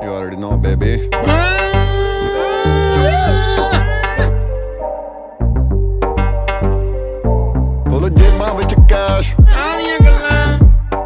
You already know, baby. Full ਜੇਬਾਂ ਵਿੱਚ cash ਆਲੀਆਂ ਗੱਲਾਂ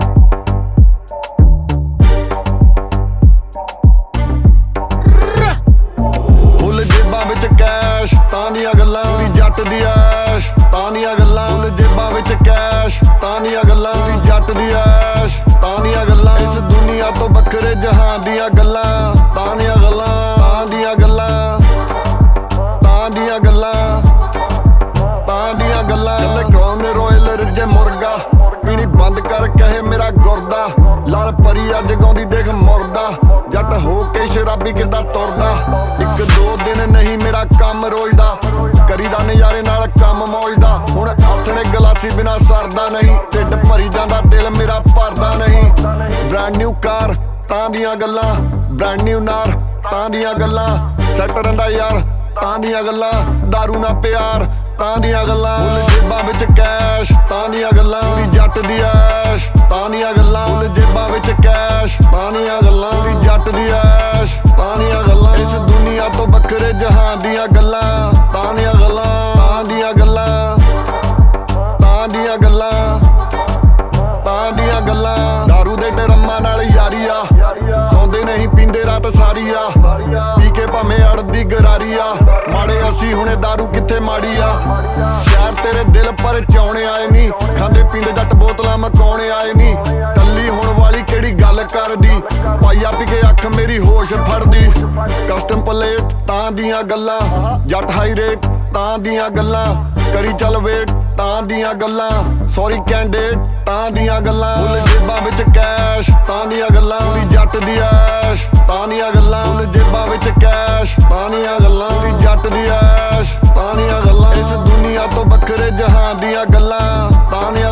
ਫੁੱਲ ਜੇਬਾਂ ਵਿੱਚ ਕੈਸ਼ ਤਾਂ ਦੀਆਂ ਗੱਲਾਂ ਪੂਰੀ ਜੱਟ ਦੀ ਐਸ਼ ਤਾਂ ਦੀਆਂ ਗੱਲਾਂ ਫੁੱਲ ਜੇਬਾਂ ਵਿੱਚ ਕੈਸ਼ ਤਾਂ ਦੀਆਂ ਗੱਲਾਂ ਪੂਰੀ ਜੱਟ ਦੀ ਐਸ਼ ਤਾਂ ਦੀਆਂ ਗੱਲਾਂ ਇਸ ਦੁਨੀਆ ਤੋਂ ਵੱਖਰੇ ਜਹਾਨ ਦੀਆਂ ਗੱਲਾਂ ਤਾਂ ਦੀਆਂ ਗੱਲਾਂ ਤਾਂ ਦੀਆਂ ਗੱਲਾਂ ਤਾਂ ਦੀਆਂ ਗੱਲਾਂ ਤਾਂ ਦੀਆਂ ਗੱਲਾਂ ਚੱਲੇ ਕੌਣ ਰੋਇਲ ਰੱਜੇ ਮੁਰਗਾ ਪੀਣੀ ਬੰਦ ਕਰ ਕਹੇ ਮੇਰਾ ਗੁਰਦਾ ਲਾਲ ਪਰੀ ਅੱਜ ਗਾਉਂਦੀ ਦੇਖ ਮੁਰਦਾ ਜੱਟ ਹੋ ਕੇ ਸ਼ਰਾਬੀ ਕਿੱਦਾਂ ਤੁਰਦਾ ਇੱਕ ਦੋ ਦਿਨ ਨਹੀਂ ਮੇਰਾ ਕੰਮ ਰੋਇਦਾ ਕਰੀਦਾ ਨਜ਼ਾਰੇ ਨਾਲ ਕੰਮ ਮੌਜਦਾ ਹੁਣ ਆਥਣੇ ਗਲਾਸੀ ਬਿਨਾ ਸਰਦਾ ਨਹੀਂ ਢਿੱਡ ਭਰੀ ਜਾਂਦਾ ਦਿਲ ਮੇਰਾ ਭਰਦਾ ਨਹੀਂ ਬ੍ਰਾਂਡ ਨਿਊ ਕਾਰ ਤਾਂ ਦੀਆਂ ਗੱਲਾਂ ਬ੍ਰਾਂਡ ਨਿਊ ਨਾਰ ਤਾਂ ਦੀਆਂ ਗੱਲਾਂ ਸੈੱਟ ਰਹਿੰਦਾ ਯਾਰ ਤਾਂ ਦੀਆਂ ਗੱਲਾਂ ਦਾਰੂ ਨਾ ਪਿਆਰ ਤਾਂ ਦੀਆਂ ਗੱਲਾਂ ਫੁੱਲ ਜੇਬਾਂ ਵਿੱਚ ਕੈਸ਼ ਤਾਂ ਦੀਆਂ ਗੱਲਾਂ ਪੂਰੀ ਜੱਟ ਦੀ ਐਸ਼ ਤਾਂ ਦੀਆਂ ਗੱਲਾਂ ਫੁੱਲ ਜੇਬਾਂ ਵਿੱਚ ਕੈਸ਼ ਤਾਂ ਦੀਆਂ ਗੱਲਾਂ ਪੂਰੀ ਜੱਟ ਦੀ ਐਸ਼ ਤਾਂ ਦੀਆਂ ਗੱਲਾਂ ਇਸ ਦੁਨੀਆ ਤੋਂ ਵੱਖਰੇ ਜਹਾਨ ਦੀਆਂ ਗੱਲਾਂ ਤਾਂ ਦੀਆਂ ਗੱਲਾਂ ਤਾਂ ਦੀਆਂ ਗੱਲਾਂ ਤਾਂ ਦੀਆਂ ਗੱਲਾਂ ਤਾਂ ਦੀਆਂ ਗੱਲਾਂ ਦਾਰੂ ਦੇ ਡਰਮਾਂ ਨਾਲ ਯਾਰੀ ਆ ਸੌਂਦੇ ਨਹੀਂ ਪੀਂਦੇ ਰਾਤ ਸਾਰੀ ਆ ਪੀ ਕੇ ਭਾਵੇਂ ਅੜਦੀ ਗਰਾਰੀ ਆ ਮਾੜੇ ਅਸੀਂ ਹੁਣੇ ਦਾਰੂ ਕਿੱਥੇ ਮਾੜੀ ਆ ਸ਼ਹਿਰ ਤੇਰੇ ਦਿਲ ਪਰ ਚਾਉਣੇ ਆਏ ਨਹੀਂ ਖਾਂਦੇ ਪੀਂਦੇ ਜੱਟ ਬੋਤਲਾਂ ਮਕਾਉਣੇ ਆਏ ਨਹੀਂ ਕੱਲੀ ਹੋਣ ਵਾਲੀ ਕਿਹੜੀ ਗੱਲ ਕਰਦੀ ਪਾਈਆ ਪੀ ਕੇ ਅੱਖ ਮੇਰੀ ਹੋਸ਼ ਫੜਦੀ ਕਸਟਮ ਪਲੇਟ ਤਾਂ ਦੀਆਂ ਗੱਲਾਂ ਜੱਟ ਹਾਈ ਰੇਟ ਤਾਂ ਦੀਆਂ ਗੱਲਾਂ ਕਰੀ ਚੱਲ ਵੇਟ ਤਾਂ ਦੀਆਂ ਗੱਲਾਂ ਸੌਰੀ ਕੈਂਡਿਡੇਟ ਤਾਂ ਦੀਆਂ ਗੱਲਾਂ ਫੁੱਲ ਜੇਬਾਂ ਵਿੱਚ ਕੈਸ਼ ਤਾਂ ਦੀਆਂ ਗੱਲਾਂ ਪੂਰੀ ਜੱਟ ਦੀ ਐਸ਼ ਤਾਂ ਦੀਆਂ ਗੱਲਾਂ ਫੁੱਲ ਜੇਬਾਂ ਵਿੱਚ ਕੈਸ਼ ਤਾਂ ਦੀਆਂ ਗੱਲਾਂ ਪੂਰੀ ਜੱਟ ਦੀ ਐਸ਼ ਤਾਂ ਦੀਆਂ ਗੱਲਾਂ ਇਸ ਦੁਨੀਆ ਤੋਂ ਵੱਖਰੇ ਜਹਾਨ ਦੀਆਂ ਗੱਲਾਂ ਤਾਂ ਦੀਆਂ